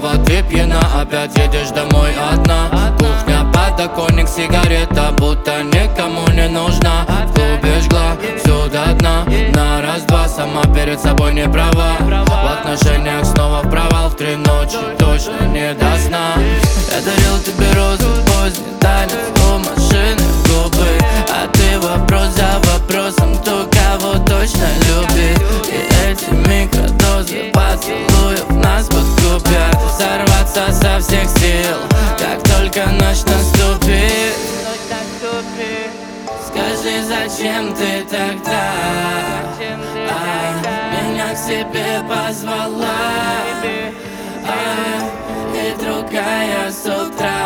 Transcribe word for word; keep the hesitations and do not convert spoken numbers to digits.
снова ты пьяна, опять едешь домой одна. Кухня, подоконник, сигарета, будто никому не нужна. В клубе жгла всю до дна, на раз-два, сама перед собой не права. В отношениях снова в провал, в три ночи точно не до сна. Я дарил тебе розы, поздний танец у машины в губы, а ты вопрос за вопросом, кто кого точно любит. И эти микродозы поцелуев нас подкупят. Сорваться со всех сил, как только ночь наступит. Скажи, зачем ты тогда а, меня к себе позвала, а, и другая с утра